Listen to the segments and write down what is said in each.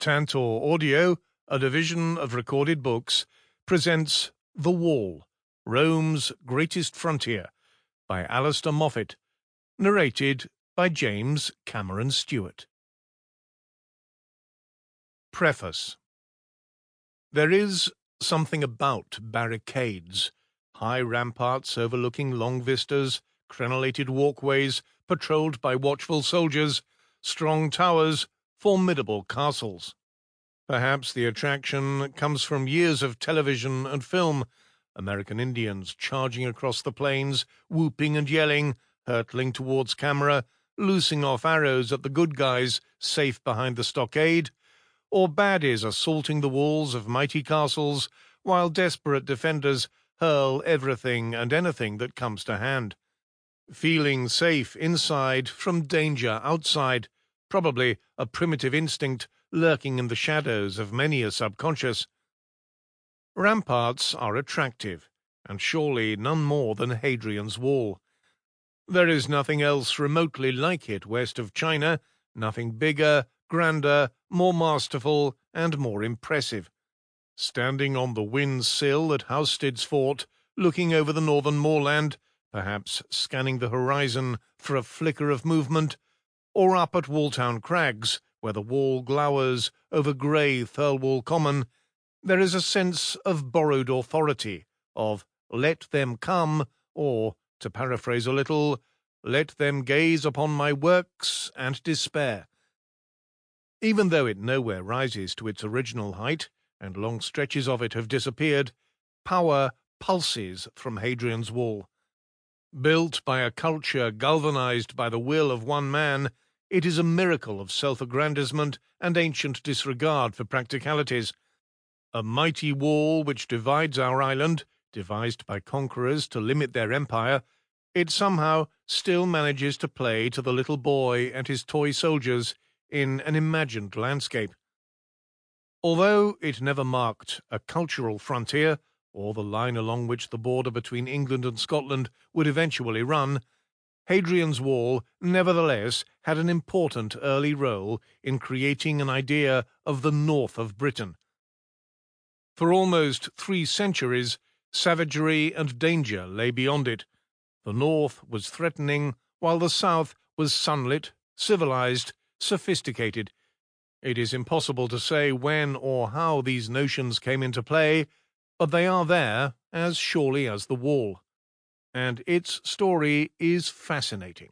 Tantor Audio, a division of Recorded Books, presents The Wall, Rome's Greatest Frontier, by Alistair Moffat, narrated by James Cameron Stewart. Preface. There is something about barricades, high ramparts overlooking long vistas, crenellated walkways patrolled by watchful soldiers, strong towers, formidable castles. Perhaps the attraction comes from years of television and film, American Indians charging across the plains, whooping and yelling, hurtling towards camera, loosing off arrows at the good guys safe behind the stockade, or baddies assaulting the walls of mighty castles, while desperate defenders hurl everything and anything that comes to hand. Feeling safe inside from danger outside, probably a primitive instinct lurking in the shadows of many a subconscious. Ramparts are attractive, and surely none more than Hadrian's Wall. There is nothing else remotely like it west of China, nothing bigger, grander, more masterful, and more impressive. Standing on the wind sill at Housted's Fort, looking over the northern moorland, perhaps scanning the horizon for a flicker of movement, or up at Walltown Crags, where the wall glowers over grey Thirlwall Common, there is a sense of borrowed authority, of let them come, or, to paraphrase a little, let them gaze upon my works and despair. Even though it nowhere rises to its original height, and long stretches of it have disappeared, power pulses from Hadrian's Wall. Built by a culture galvanized by the will of one man, it is a miracle of self-aggrandizement and ancient disregard for practicalities. A mighty wall which divides our island, devised by conquerors to limit their empire, it somehow still manages to play to the little boy and his toy soldiers in an imagined landscape. Although it never marked a cultural frontier, or the line along which the border between England and Scotland would eventually run, Hadrian's Wall nevertheless had an important early role in creating an idea of the north of Britain. For almost 3 centuries, savagery and danger lay beyond it. The north was threatening, while the south was sunlit, civilized, sophisticated. It is impossible to say when or how these notions came into play, but they are there as surely as the wall. And its story is fascinating.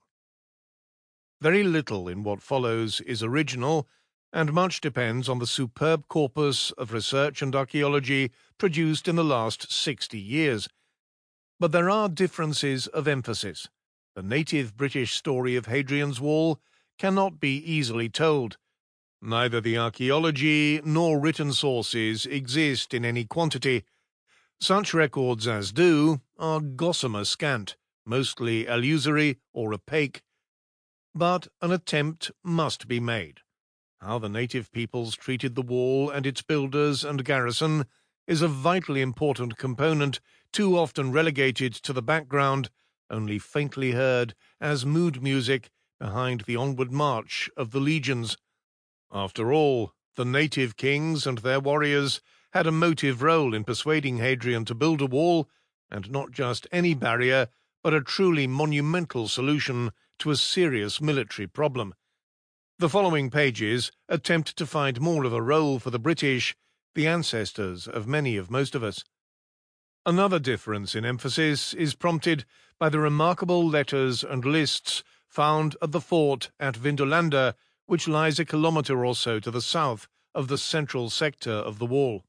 Very little in what follows is original, and much depends on the superb corpus of research and archaeology produced in the last 60 years. But there are differences of emphasis. The native British story of Hadrian's Wall cannot be easily told. Neither the archaeology nor written sources exist in any quantity. Such records as do are gossamer scant, mostly illusory or opaque. But an attempt must be made. How the native peoples treated the wall and its builders and garrison is a vitally important component, too often relegated to the background, only faintly heard as mood music behind the onward march of the legions. After all, the native kings and their warriors had a motive role in persuading Hadrian to build a wall, and not just any barrier, but a truly monumental solution to a serious military problem. The following pages attempt to find more of a role for the British, the ancestors of many of most of us. Another difference in emphasis is prompted by the remarkable letters and lists found at the fort at Vindolanda, which lies a kilometre or so to the south of the central sector of the wall.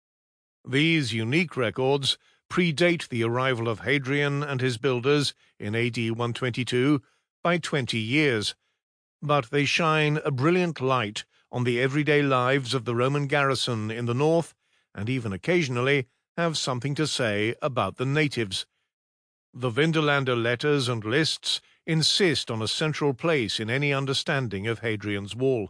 These unique records predate the arrival of Hadrian and his builders in AD 122 by 20 years, but they shine a brilliant light on the everyday lives of the Roman garrison in the north, and even occasionally have something to say about the natives. The Vindolanda letters and lists insist on a central place in any understanding of Hadrian's Wall.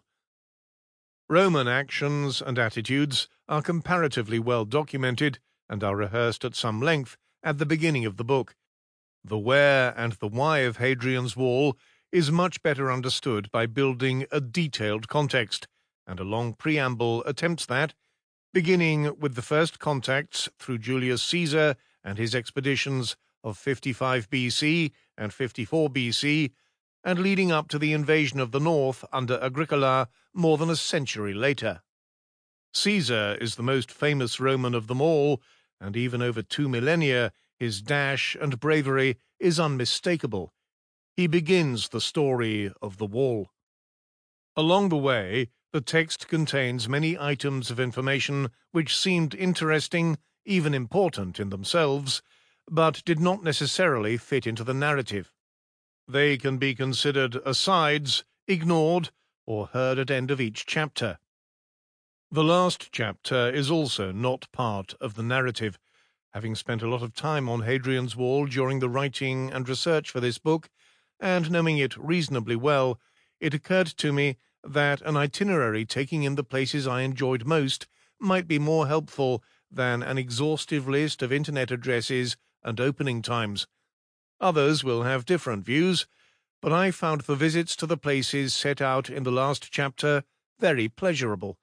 Roman actions and attitudes are comparatively well documented and are rehearsed at some length at the beginning of the book. The where and the why of Hadrian's Wall is much better understood by building a detailed context, and a long preamble attempts that, beginning with the first contacts through Julius Caesar and his expeditions of 55 BC and 54 BC, and leading up to the invasion of the north under Agricola more than a century later. Caesar is the most famous Roman of them all, and even over 2 millennia his dash and bravery is unmistakable. He begins the story of the wall. Along the way, the text contains many items of information which seemed interesting, even important in themselves, but did not necessarily fit into the narrative. They can be considered asides, ignored, or heard at end of each chapter. The last chapter is also not part of the narrative. Having spent a lot of time on Hadrian's Wall during the writing and research for this book, and knowing it reasonably well, it occurred to me that an itinerary taking in the places I enjoyed most might be more helpful than an exhaustive list of internet addresses and opening times. Others will have different views, but I found the visits to the places set out in the last chapter very pleasurable.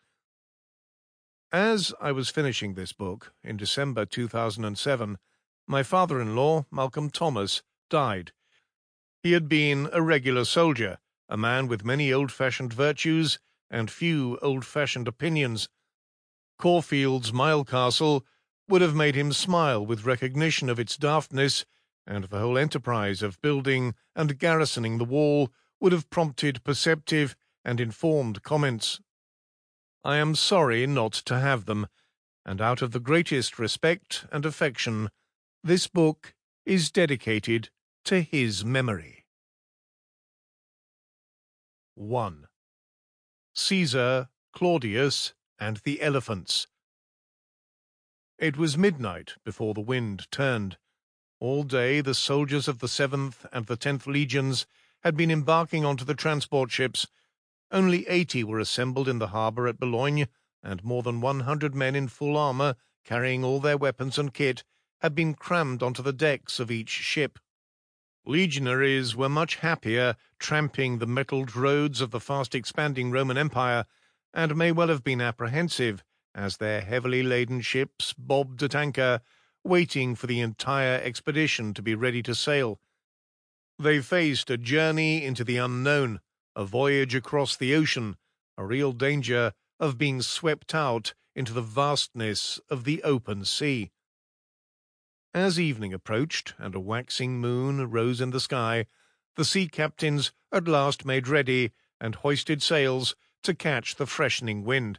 As I was finishing this book, in December 2007, my father-in-law, Malcolm Thomas, died. He had been a regular soldier, a man with many old-fashioned virtues and few old-fashioned opinions. Caulfield's Mile Castle would have made him smile with recognition of its daftness, and the whole enterprise of building and garrisoning the wall would have prompted perceptive and informed comments. I am sorry not to have them, and out of the greatest respect and affection, this book is dedicated to his memory. 1. Caesar, Claudius, and the Elephants. It was midnight before the wind turned. All day the soldiers of the 7th and the 10th Legions had been embarking onto the transport ships. Only 80 were assembled in the harbour at Boulogne, and more than 100 men in full armour, carrying all their weapons and kit, had been crammed onto the decks of each ship. Legionaries were much happier tramping the metalled roads of the fast-expanding Roman Empire, and may well have been apprehensive as their heavily laden ships bobbed at anchor, waiting for the entire expedition to be ready to sail. They faced a journey into the unknown, a voyage across the ocean, a real danger of being swept out into the vastness of the open sea. As evening approached and a waxing moon rose in the sky, the sea captains at last made ready and hoisted sails to catch the freshening wind.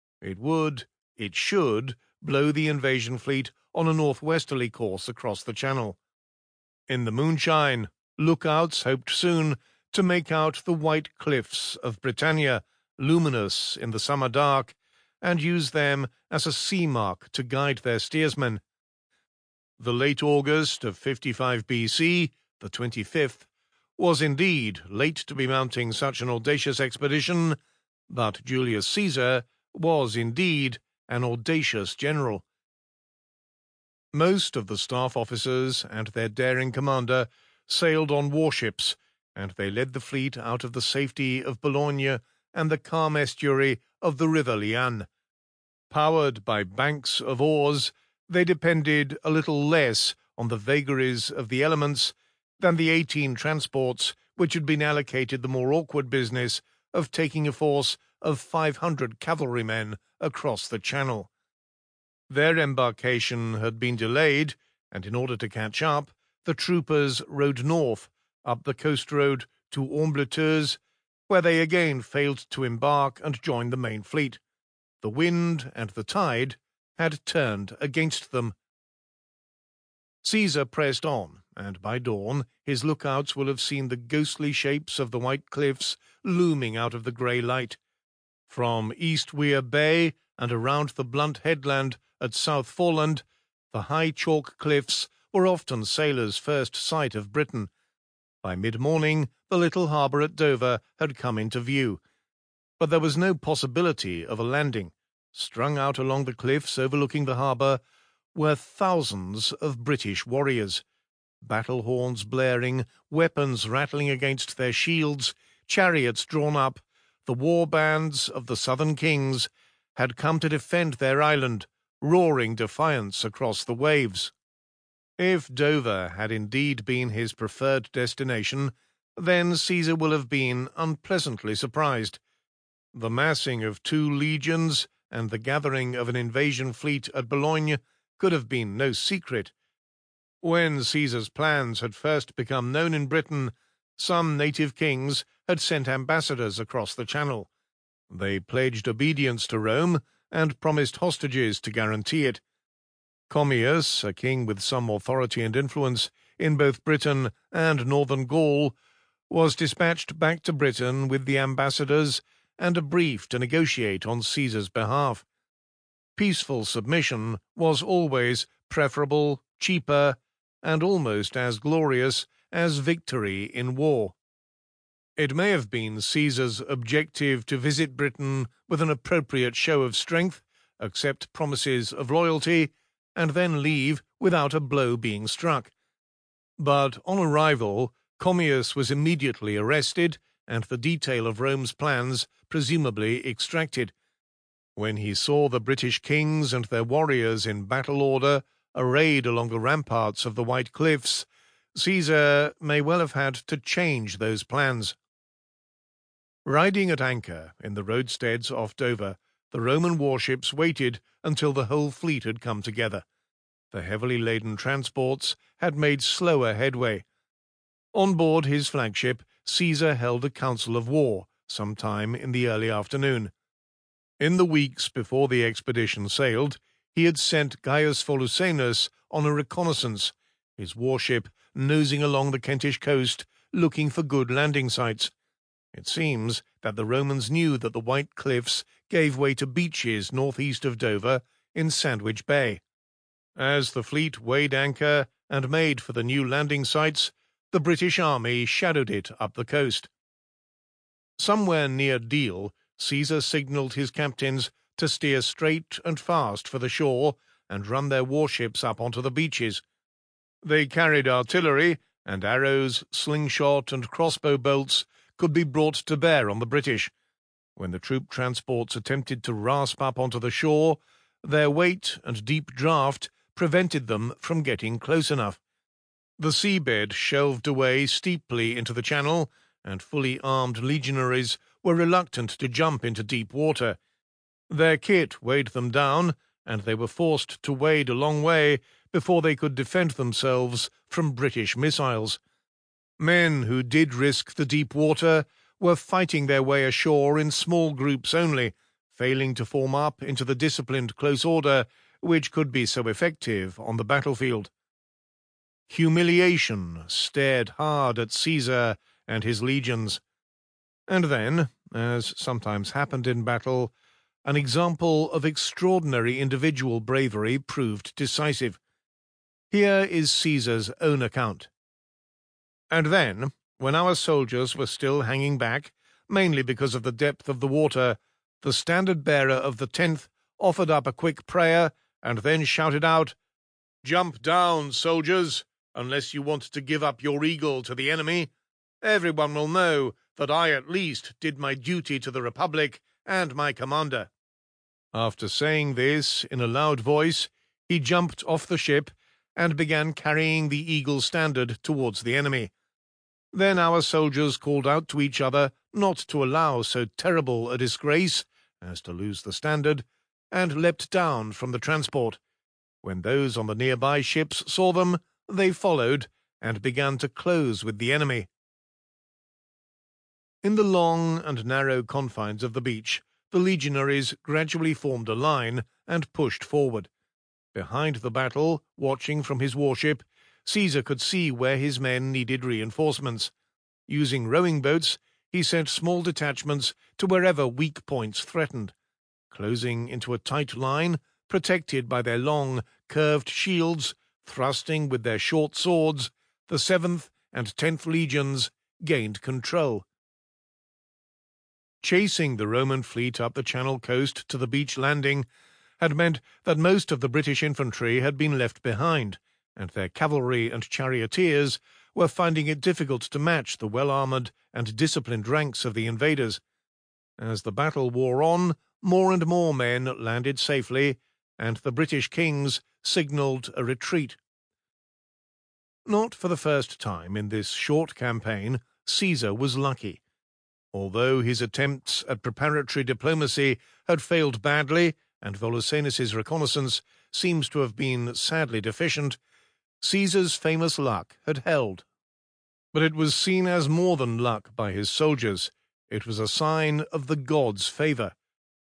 It should, blow the invasion fleet on a northwesterly course across the Channel. In the moonshine, lookouts hoped soon to make out the white cliffs of Britannia, luminous in the summer dark, and use them as a sea mark to guide their steersmen. The late August of 55 BC, the 25th, was indeed late to be mounting such an audacious expedition, but Julius Caesar was indeed an audacious general. Most of the staff officers and their daring commander sailed on warships, and they led the fleet out of the safety of Boulogne and the calm estuary of the River Liane. Powered by banks of oars, they depended a little less on the vagaries of the elements than the 18 transports which had been allocated the more awkward business of taking a force of 500 cavalrymen across the Channel. Their embarkation had been delayed, and in order to catch up, the troopers rode north, up the coast road to Ambleteuse, where they again failed to embark and join the main fleet. The wind and the tide had turned against them. Caesar pressed on, and by dawn his lookouts will have seen the ghostly shapes of the white cliffs looming out of the grey light. From East Weir Bay and around the blunt headland at South Foreland, the high chalk cliffs were often sailors' first sight of Britain. By mid-morning, the little harbour at Dover had come into view. But there was no possibility of a landing. Strung out along the cliffs overlooking the harbour were thousands of British warriors. Battle horns blaring, weapons rattling against their shields, chariots drawn up, the war bands of the southern kings had come to defend their island, roaring defiance across the waves. If Dover had indeed been his preferred destination, then Caesar will have been unpleasantly surprised. The massing of 2 legions and the gathering of an invasion fleet at Boulogne could have been no secret. When Caesar's plans had first become known in Britain, some native kings had sent ambassadors across the Channel. They pledged obedience to Rome and promised hostages to guarantee it. Commius, a king with some authority and influence in both Britain and northern Gaul, was dispatched back to Britain with the ambassadors and a brief to negotiate on Caesar's behalf. Peaceful submission was always preferable, cheaper, and almost as glorious as victory in war. It may have been Caesar's objective to visit Britain with an appropriate show of strength, accept promises of loyalty, and then leave without a blow being struck. But on arrival, Commius was immediately arrested and the detail of Rome's plans presumably extracted. When he saw the British kings and their warriors in battle order arrayed along the ramparts of the White Cliffs, Caesar may well have had to change those plans. Riding at anchor in the roadsteads off Dover, the Roman warships waited until the whole fleet had come together. The heavily laden transports had made slower headway. On board his flagship, Caesar held a council of war sometime in the early afternoon. In the weeks before the expedition sailed, he had sent Gaius Volusenus on a reconnaissance, his warship nosing along the Kentish coast looking for good landing sites. It seems that the Romans knew that the White Cliffs gave way to beaches northeast of Dover in Sandwich Bay. As the fleet weighed anchor and made for the new landing sites, the British army shadowed it up the coast. Somewhere near Deal, Caesar signalled his captains to steer straight and fast for the shore and run their warships up onto the beaches. They carried artillery, and arrows, slingshot, and crossbow bolts could be brought to bear on the British. When the troop transports attempted to rasp up onto the shore, their weight and deep draught prevented them from getting close enough. The seabed shelved away steeply into the channel, and fully armed legionaries were reluctant to jump into deep water. Their kit weighed them down, and they were forced to wade a long way before they could defend themselves from British missiles. Men who did risk the deep water were fighting their way ashore in small groups only, failing to form up into the disciplined close order which could be so effective on the battlefield. Humiliation stared hard at Caesar and his legions. And then, as sometimes happened in battle, an example of extraordinary individual bravery proved decisive. Here is Caesar's own account. And then, when our soldiers were still hanging back, mainly because of the depth of the water, the standard-bearer of the 10th offered up a quick prayer and then shouted out, "Jump down, soldiers, unless you want to give up your eagle to the enemy. Everyone will know that I at least did my duty to the Republic and my commander." After saying this in a loud voice, he jumped off the ship and began carrying the eagle standard towards the enemy. Then our soldiers called out to each other not to allow so terrible a disgrace as to lose the standard, and leapt down from the transport. When those on the nearby ships saw them, they followed and began to close with the enemy. In the long and narrow confines of the beach, the legionaries gradually formed a line and pushed forward. Behind the battle, watching from his warship, Caesar could see where his men needed reinforcements. Using rowing boats, he sent small detachments to wherever weak points threatened. Closing into a tight line, protected by their long, curved shields, thrusting with their short swords, the 7th and 10th legions gained control. Chasing the Roman fleet up the Channel coast to the beach landing had meant that most of the British infantry had been left behind, and their cavalry and charioteers were finding it difficult to match the well-armoured and disciplined ranks of the invaders. As the battle wore on, more and more men landed safely, and the British kings signalled a retreat. Not for the first time in this short campaign, Caesar was lucky. Although his attempts at preparatory diplomacy had failed badly, and Volusenus's reconnaissance seems to have been sadly deficient, Caesar's famous luck had held. But it was seen as more than luck by his soldiers. It was a sign of the gods' favour.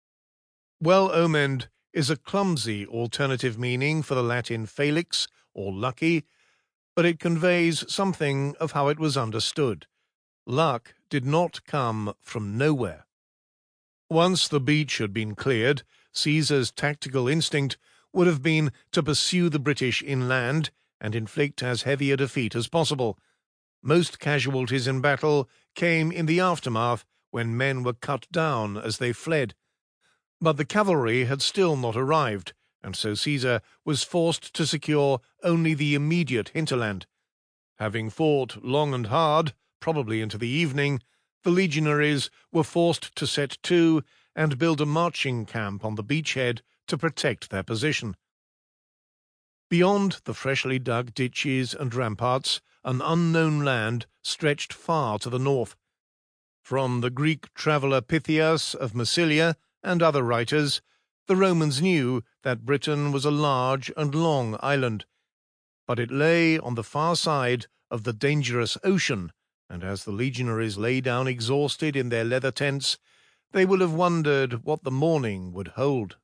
Well-omened is a clumsy alternative meaning for the Latin felix, or lucky, but it conveys something of how it was understood. Luck did not come from nowhere. Once the beach had been cleared, Caesar's tactical instinct would have been to pursue the British inland and inflict as heavy a defeat as possible. Most casualties in battle came in the aftermath, when men were cut down as they fled. But the cavalry had still not arrived, and so Caesar was forced to secure only the immediate hinterland. Having fought long and hard, probably into the evening, the legionaries were forced to set to and build a marching camp on the beachhead to protect their position. Beyond the freshly dug ditches and ramparts, an unknown land stretched far to the north. From the Greek traveller Pythias of Massilia and other writers, the Romans knew that Britain was a large and long island, but it lay on the far side of the dangerous ocean, and as the legionaries lay down exhausted in their leather tents, they will have wondered what the morning would hold.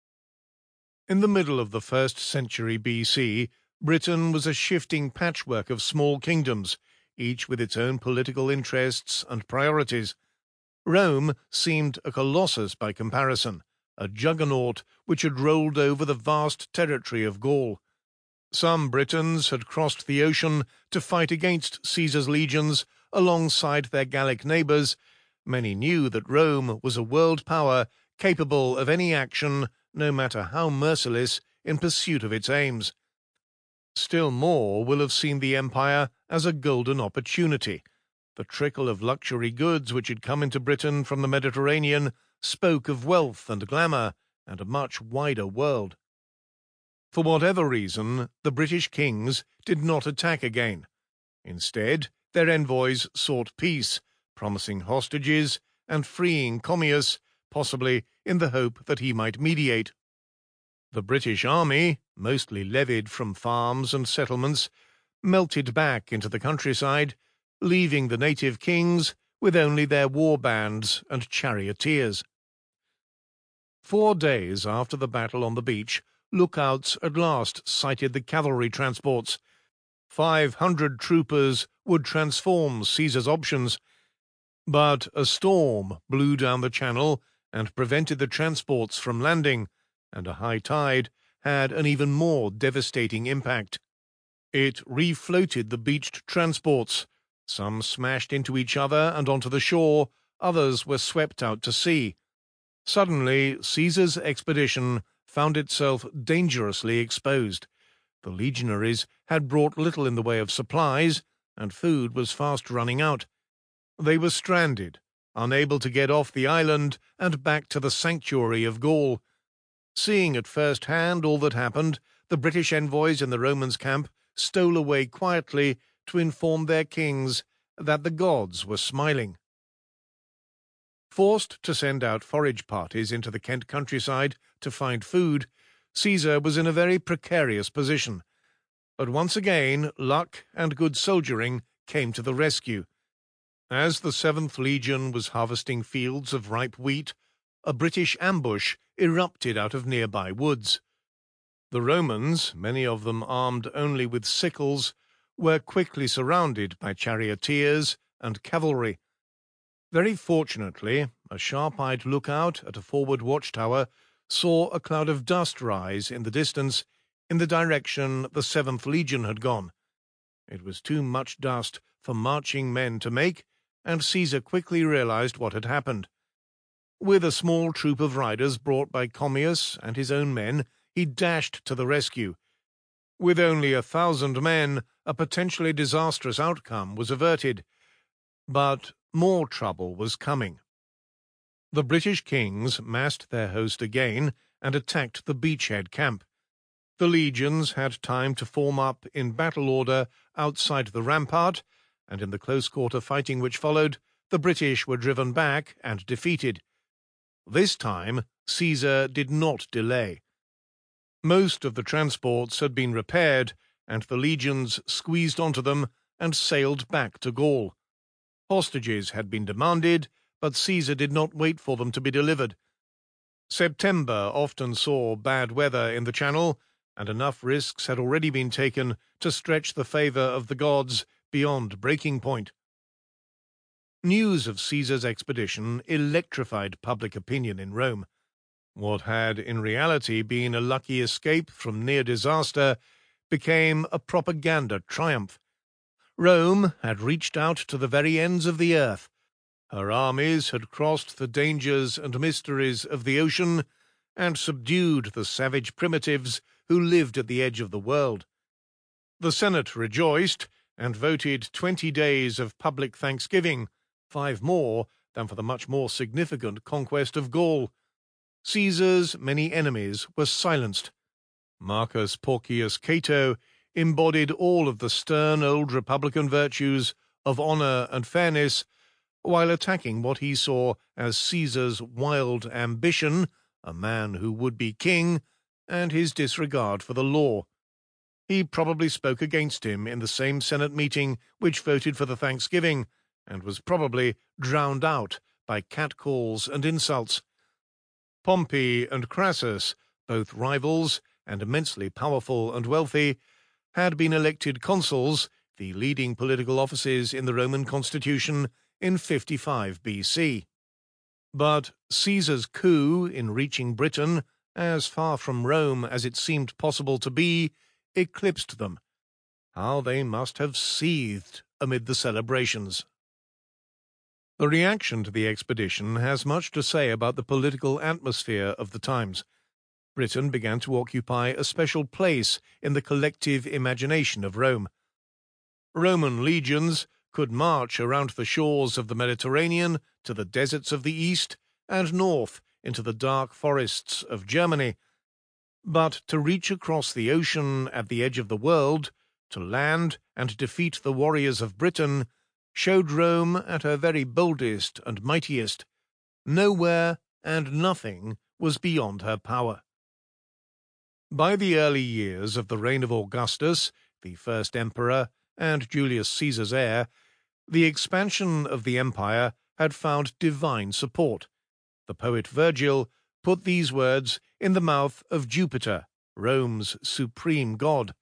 In the middle of the 1st century BC, Britain was a shifting patchwork of small kingdoms, each with its own political interests and priorities. Rome seemed a colossus by comparison, a juggernaut which had rolled over the vast territory of Gaul. Some Britons had crossed the ocean to fight against Caesar's legions alongside their Gallic neighbours. Many knew that Rome was a world power capable of any action, no matter how merciless, in pursuit of its aims. Still more will have seen the empire as a golden opportunity. The trickle of luxury goods which had come into Britain from the Mediterranean spoke of wealth and glamour and a much wider world. For whatever reason, the British kings did not attack again. Instead, their envoys sought peace, promising hostages and freeing Commius, possibly in the hope that he might mediate. The British army, mostly levied from farms and settlements, melted back into the countryside, leaving the native kings with only their war bands and charioteers. 4 days after the battle on the beach, lookouts at last sighted the cavalry transports. 500 troopers would transform Caesar's options, but a storm blew down the channel and prevented the transports from landing, and a high tide had an even more devastating impact. It refloated the beached transports. Some smashed into each other and onto the shore, others were swept out to sea. Suddenly, Caesar's expedition found itself dangerously exposed. The legionaries had brought little in the way of supplies, and food was fast running out. They were stranded, unable to get off the island and back to the sanctuary of Gaul. Seeing at first hand all that happened, the British envoys in the Romans' camp stole away quietly to inform their kings that the gods were smiling. Forced to send out forage parties into the Kent countryside to find food, Caesar was in a very precarious position. But once again, luck and good soldiering came to the rescue. As the 7th Legion was harvesting fields of ripe wheat, a British ambush erupted out of nearby woods. The Romans, many of them armed only with sickles, were quickly surrounded by charioteers and cavalry. Very fortunately, a sharp-eyed lookout at a forward watchtower saw a cloud of dust rise in the distance in the direction the 7th Legion had gone. It was too much dust for marching men to make, and Caesar quickly realized what had happened. With a small troop of riders brought by Commius and his own men, he dashed to the rescue. With only 1,000 men, a potentially disastrous outcome was averted. But more trouble was coming. The British kings massed their host again and attacked the beachhead camp. The legions had time to form up in battle order outside the rampart, and in the close-quarter fighting which followed, the British were driven back and defeated. This time, Caesar did not delay. Most of the transports had been repaired, and the legions squeezed onto them and sailed back to Gaul. Hostages had been demanded, but Caesar did not wait for them to be delivered. September often saw bad weather in the Channel, and enough risks had already been taken to stretch the favour of the gods beyond breaking point. News of Caesar's expedition electrified public opinion in Rome. What had in reality been a lucky escape from near disaster became a propaganda triumph. Rome had reached out to the very ends of the earth. Her armies had crossed the dangers and mysteries of the ocean and subdued the savage primitives who lived at the edge of the world. The Senate rejoiced and voted 20 days of public thanksgiving, 5 more than for the much more significant conquest of Gaul. Caesar's many enemies were silenced. Marcus Porcius Cato embodied all of the stern old republican virtues of honour and fairness, while attacking what he saw as Caesar's wild ambition, a man who would be king, and his disregard for the law. He probably spoke against him in the same Senate meeting which voted for the Thanksgiving, and was probably drowned out by catcalls and insults. Pompey and Crassus, both rivals and immensely powerful and wealthy, had been elected consuls, the leading political offices in the Roman constitution, in 55 BC. But Caesar's coup in reaching Britain, as far from Rome as it seemed possible to be, eclipsed them. How they must have seethed amid the celebrations. The reaction to the expedition has much to say about the political atmosphere of the times. Britain began to occupy a special place in the collective imagination of Rome. Roman legions could march around the shores of the Mediterranean to the deserts of the east and north into the dark forests of Germany. But to reach across the ocean at the edge of the world, to land and defeat the warriors of Britain, showed Rome at her very boldest and mightiest. Nowhere and nothing was beyond her power. By the early years of the reign of Augustus, the first emperor and Julius Caesar's heir, the expansion of the empire had found divine support. The poet Virgil put these words in the mouth of Jupiter, Rome's supreme god.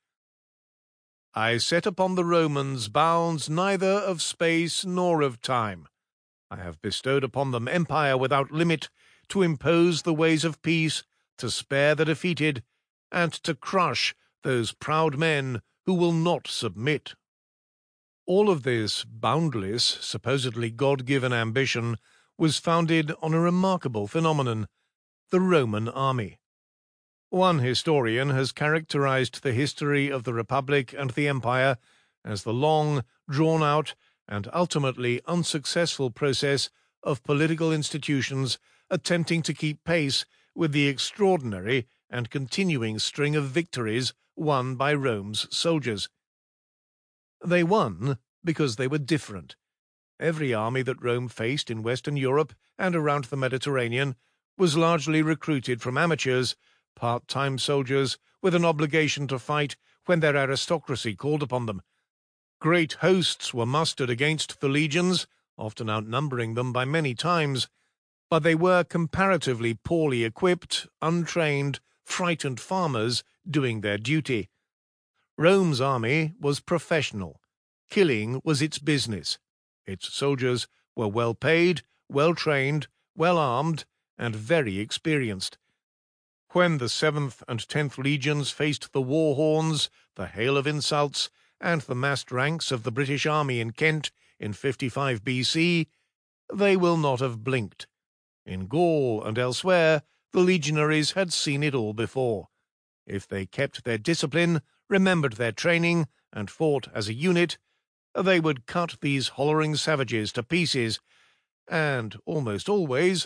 I set upon the Romans bounds neither of space nor of time. I have bestowed upon them empire without limit, to impose the ways of peace, to spare the defeated, and to crush those proud men who will not submit. All of this boundless, supposedly God-given ambition was founded on a remarkable phenomenon, the Roman army. One historian has characterized the history of the Republic and the Empire as the long, drawn-out, and ultimately unsuccessful process of political institutions attempting to keep pace with the extraordinary and continuing string of victories won by Rome's soldiers. They won because they were different. Every army that Rome faced in Western Europe and around the Mediterranean was largely recruited from amateurs, part-time soldiers with an obligation to fight when their aristocracy called upon them. Great hosts were mustered against the legions, often outnumbering them by many times, but they were comparatively poorly equipped, untrained, frightened farmers doing their duty. Rome's army was professional. Killing was its business. Its soldiers were well paid, well trained, well armed, and very experienced. When the 7th and 10th legions faced the war horns, the hail of insults, and the massed ranks of the British army in Kent in 55 BC, they will not have blinked. In Gaul and elsewhere, the legionaries had seen it all before. If they kept their discipline, remembered their training, and fought as a unit, they would cut these hollering savages to pieces, and almost always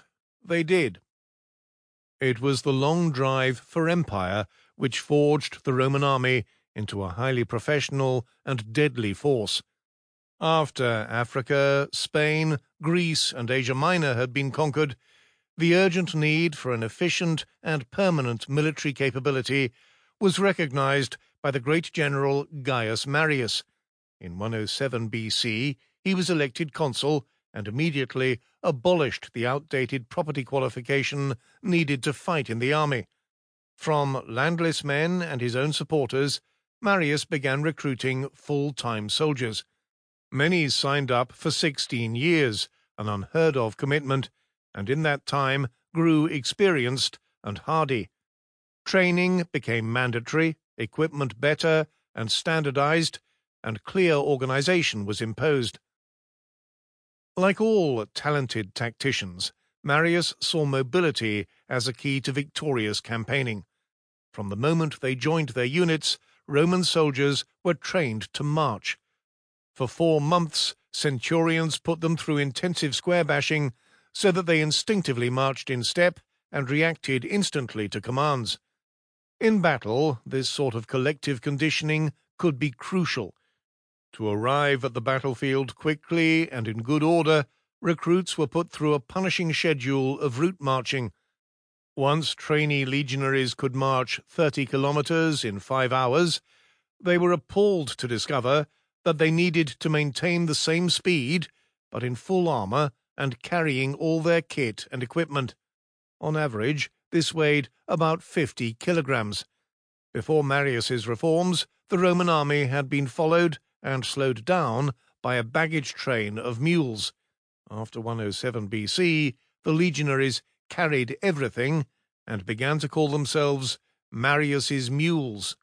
they did. It was the long drive for empire which forged the Roman army into a highly professional and deadly force. After Africa, Spain, Greece, and Asia Minor had been conquered, the urgent need for an efficient and permanent military capability was recognized by the great general Gaius Marius. In 107 BC, he was elected consul and immediately abolished the outdated property qualification needed to fight in the army. From landless men and his own supporters, Marius began recruiting full-time soldiers. Many signed up for 16 years, an unheard-of commitment, and in that time grew experienced and hardy. Training became mandatory, equipment better and standardized, and clear organization was imposed. Like all talented tacticians, Marius saw mobility as a key to victorious campaigning. From the moment they joined their units, Roman soldiers were trained to march. For 4 months, centurions put them through intensive square bashing so that they instinctively marched in step and reacted instantly to commands. In battle, this sort of collective conditioning could be crucial. To arrive at the battlefield quickly and in good order, recruits were put through a punishing schedule of route marching. Once trainee legionaries could march 30 kilometers in 5 hours, they were appalled to discover that they needed to maintain the same speed, but in full armor and carrying all their kit and equipment. On average, this weighed about 50 kilograms. Before Marius's reforms, the Roman army had been followed and slowed down by a baggage train of mules. After 107 BC, the legionaries carried everything and began to call themselves Marius's mules.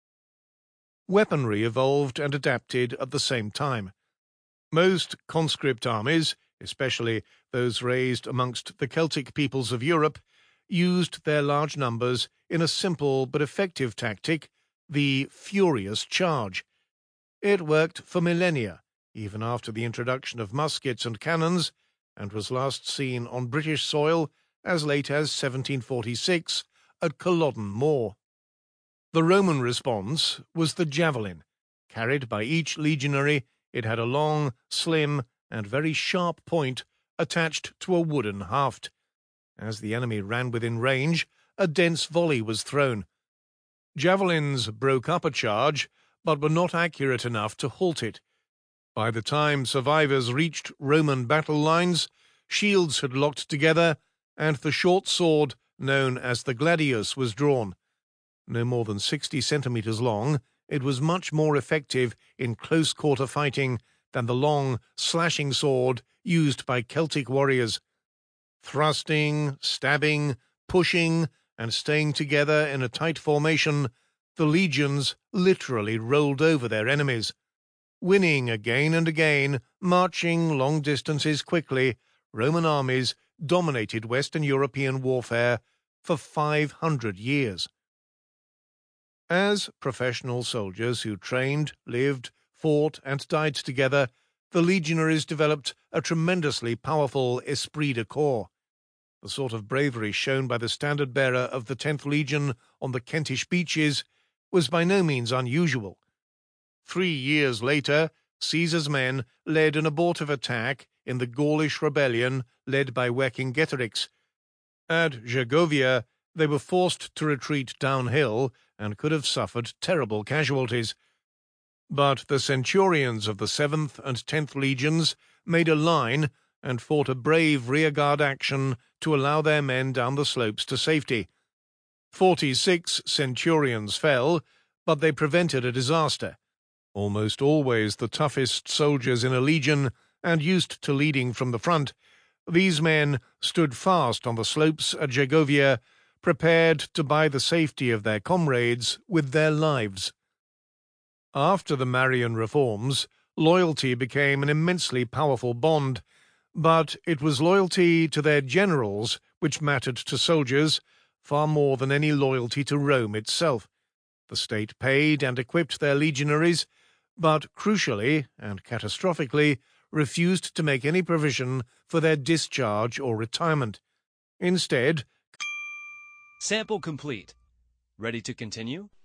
Weaponry evolved and adapted at the same time. Most conscript armies, especially those raised amongst the Celtic peoples of Europe, used their large numbers in a simple but effective tactic, the furious charge. It worked for millennia, even after the introduction of muskets and cannons, and was last seen on British soil as late as 1746 at Culloden Moor. The Roman response was the javelin. Carried by each legionary, it had a long, slim, and very sharp point attached to a wooden haft. As the enemy ran within range, a dense volley was thrown. Javelins broke up a charge, but were not accurate enough to halt it. By the time survivors reached Roman battle lines, shields had locked together, and the short sword, known as the gladius, was drawn. No more than 60 centimeters long, it was much more effective in close-quarter fighting than the long, slashing sword used by Celtic warriors. Thrusting, stabbing, pushing, and staying together in a tight formation, the legions literally rolled over their enemies. Winning again and again, marching long distances quickly, Roman armies dominated Western European warfare for 500 years. As professional soldiers who trained, lived, fought, and died together, the legionaries developed a tremendously powerful esprit de corps. The sort of bravery shown by the standard-bearer of the 10th Legion on the Kentish beaches was by no means unusual. 3 years later, Caesar's men led an abortive attack in the Gaulish rebellion led by Vercingetorix. At Gergovia, they were forced to retreat downhill and could have suffered terrible casualties. But the centurions of the 7th and 10th Legions made a line and fought a brave rearguard action to allow their men down the slopes to safety. 46 centurions fell, but they prevented a disaster. Almost always the toughest soldiers in a legion and used to leading from the front, these men stood fast on the slopes at Gergovia, prepared to buy the safety of their comrades with their lives. After the Marian reforms, loyalty became an immensely powerful bond, but it was loyalty to their generals which mattered to soldiers far more than any loyalty to Rome itself. The state paid and equipped their legionaries, but crucially and catastrophically refused to make any provision for their discharge or retirement. Instead, Sample complete. Ready to continue?